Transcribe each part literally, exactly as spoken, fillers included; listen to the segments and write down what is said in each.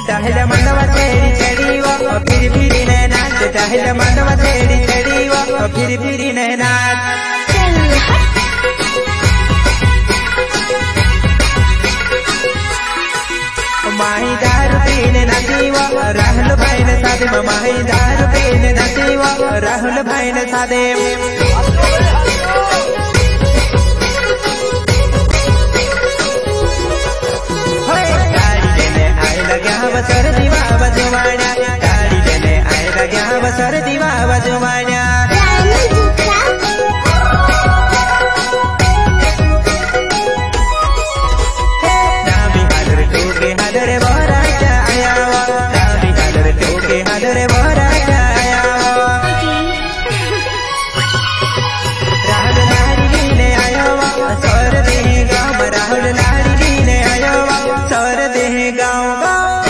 चाहे मनवा छेड़ी छेड़ी वो फिर फिर ने नाच चाहे मनवा छेड़ी छेड़ी वो फिर फिर ने नाच माही दारू पीने नाची वो राहुल भाई ने सादे माही दारू पीने नाची वो राहुल भाई ने सादे बसर दीवा बजवाना गाड़ी लेने आए लग्या बसर दीवा बजवाना नामी हादर टोके हादर बोरा आया नामी हादर टोके हादर बोरा आया राहुल लाड़ी ने आयो सौर दे गाँव राहुल लाड़ी ने आयो सौर दे गाँव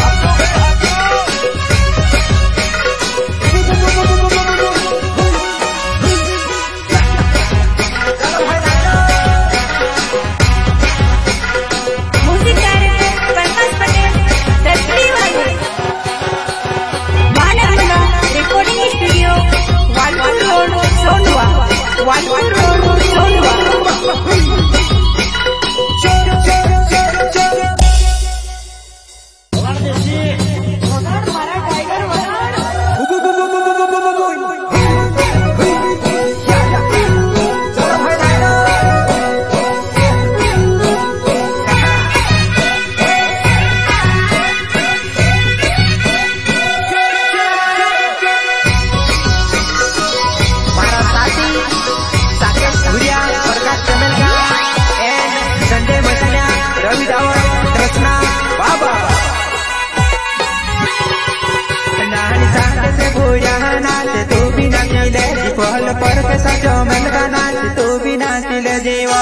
पहल पर के सचो मिल का नाच तू भी नाच ले जीवा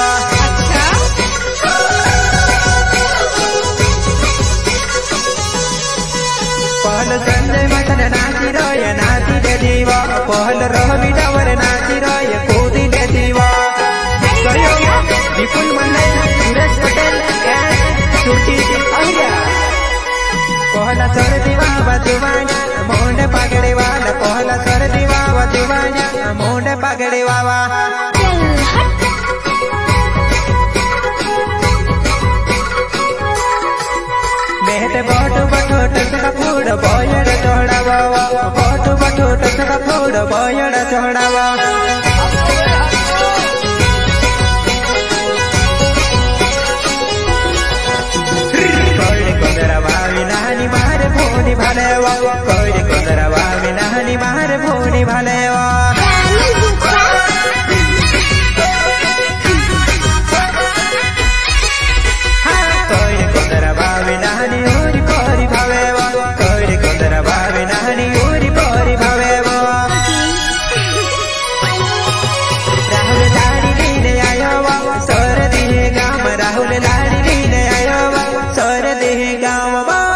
पहल संजय मटन नाची रोय नाची ले जीवा पहल रवि डावर नाची रोय कूदी ले जीवा विपुल मंडल सुरेश पटेल सुरती अहिया पहला सर दीवा बजवाना मोंड पगड़े वाला पहला सर दीवा बजवाना मोंड पगड़े वावा मेहते बोट बठोट सका फूड बोयड़ चढ़ावा बोट बठोट सका फूड बोयड़ चढ़ावा नानी मार भोनी भलेवा कोई कोदरवा नानी मार भोनी भलेवा कोई कोदरवा नानी ओरी पोरी भवेवा कोई कोदरवा नानी ओरी पोरी भवेवा राहुल लाड़ी लीने आयो सोर दे गाँव राहुल लाड़ी लीने आयो सोर दे गाँव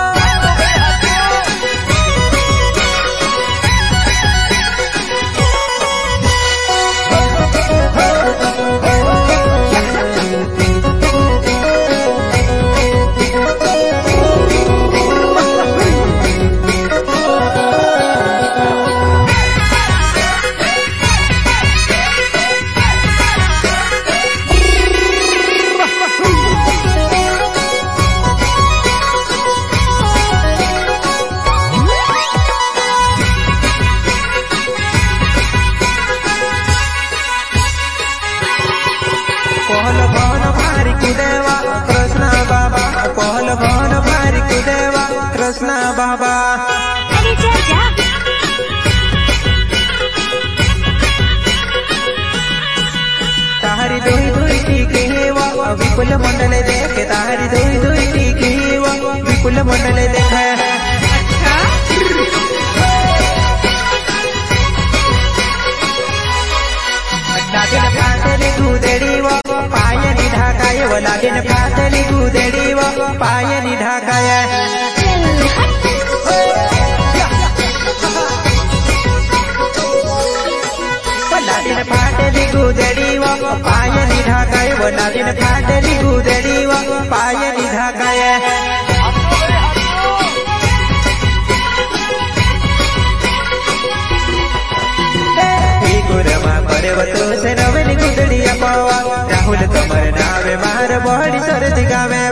कृष्णा बाबा तारी दुई दुई टीकी विपुल मंडल देखे तारी दुई दुई टीकी विपुल मंडल देखे लागिन फाटली गुदेड़ी वो पायनी ढाकाय वो लागिन फाटली गुदेड़ी वो पायनी ढाकाय लागिन फाटली गुदेड़ी वो पायनी ढाकाय वो लागिन फाटली गुदेड़ी वो पायनी ढाकाय करे तो से नवली गुदड़िया पावा राहुल तमर नावे मार बड़ी सर्दी गावे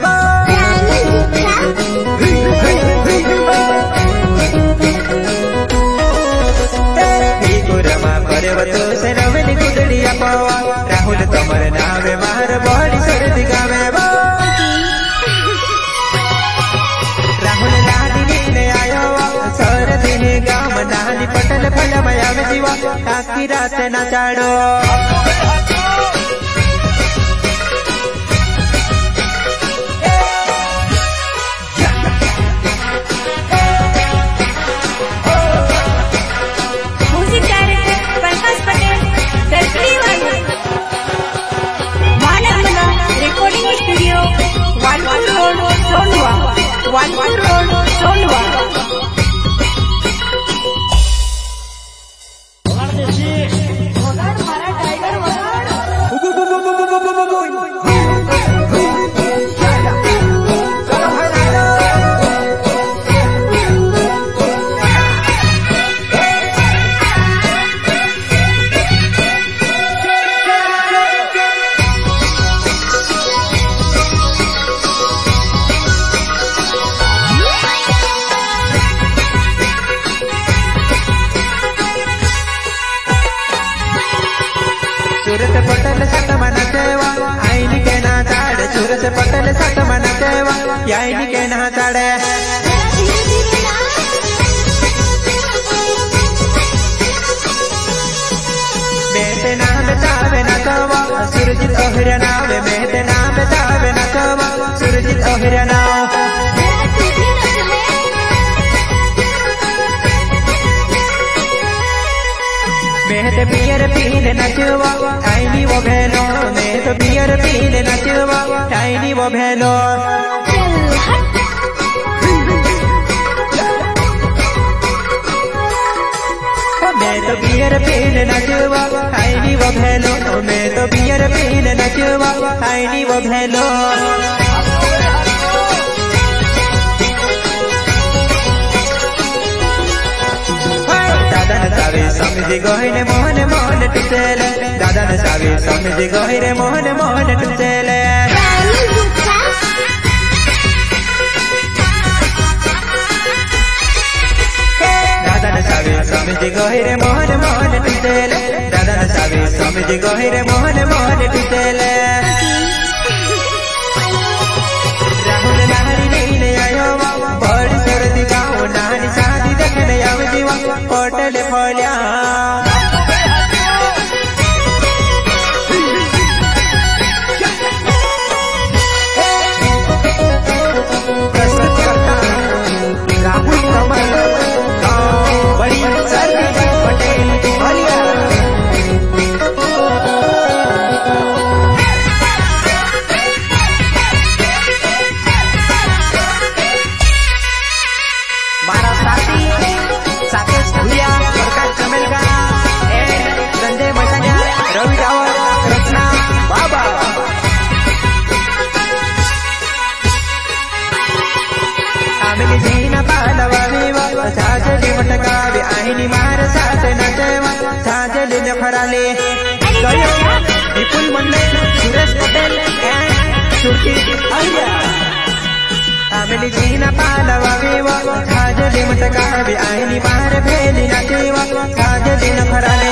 करे तो से नवली गुदड़िया पावा राहुल तमर नावे मार बड़ी सर्दी गावे राहुल लाडी ने आयो सर्दी ने गाम नानी पटल फल मया में जीवा ताकि रात न चाड़ो वालपुर रोड सोलवा सूरत पटल सत मन सेवा आईनी के ना ताड़े सूरत पटल सत मन सेवा आईनी के ना ताड़े मेहते नाम तावे न कवा सुरजित ओहर नावे मेहते नाम तावे न कवा सुरजित ओहर नाव मैं तो बियर पीने नचवा टाइनी वो भेलो मैं तो बियर पीने नचवा टाइनी वो भेलो मैं तो बियर पीने नचवा टाइनी वो भेलो मैं तो बियर पीने नचवा टाइनी वो भेलो दादा न सावे समझ गहिरे मोहन मोहन टुचेले दादा न सावे समझ गहिरे मोहन मोहन टुचेले दादा न सावे समझ गहिरे मोहन मोहन टुचेले दादा न सावे समझ गहिरे मोहन मोहन टुचेले राहुल लहरी नीले आयो बड़ी सर्दी गाँव नानी शादी देखने आव जीवा पटल फलिया राहुल कमल बड़ी सर्दी पटेल फलिया मारा साथी साकेश भूया प्रकाश चमेलगा संजय मसानिया रवि रावत रचना बाबा आमिली जीना पालवावी साजली मटकावी आईनी मार साथ नचवा साजली नफराले विपुल मंडल सुरेश पटेल सुरती आर्या आमिली जीना पालवावी साजली मटकावी आईनी मार भेली नचवा साजली नफराले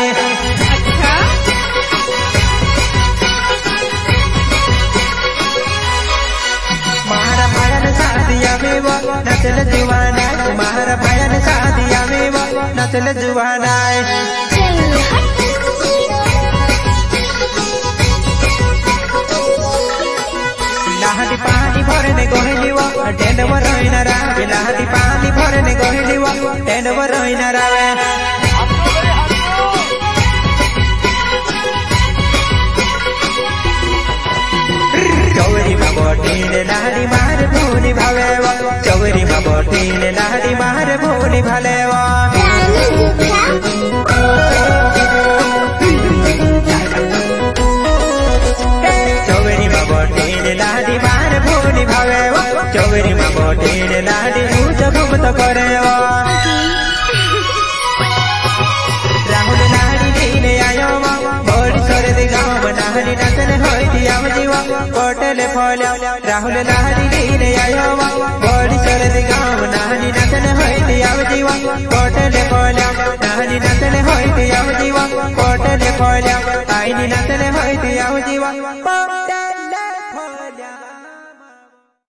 मारा भयन सादिया में वो नचल जुवाना मारा भयन सादिया में वो नचल जुवाना लाहडी पानी भरने गोहिली वो टेंड वो रोइना रावे लाहडी पानी भरने गोहिली वो टेंड वो रोइना रावे चौरी में बोटीने लाहडी मार भूनी भावेवा चौरी में बोटीने लाहडी मार भूनी भालेवा चौरी में बोटीने लाहडी मार भूनी भावेवा चौरी में बोटीने लाहडी ऊंच घूमत करेवा राहुल लाहडी दीने आयो होती आव जीवा कोटले फल्या राहुल लहरी लीले आयोवा बड़ी चरद गाँव नानी नचन होती आव जीवा कोटले फल्या नानी नचन होती आव जीवा कोटले फल्या आईनी नचन होती आव जीवा